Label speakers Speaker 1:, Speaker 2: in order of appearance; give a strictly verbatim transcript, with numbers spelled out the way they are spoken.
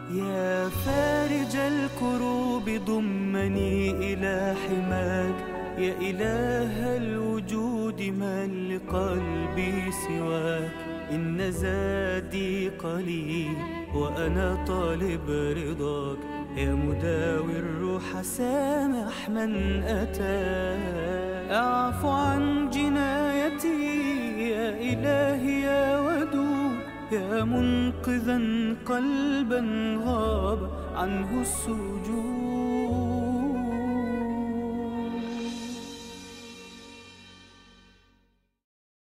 Speaker 1: يا فارج الكروب ضمني إلى حماك، يا إله الوجود من لقلبي سواك. إن زادي قليل وأنا طالب رضاك، يا مداوي الروح سامح من أتاك. أعفو عن جنايتي يا إلهي يا ودود، يا منقذا قلبا غاب عنه السجود.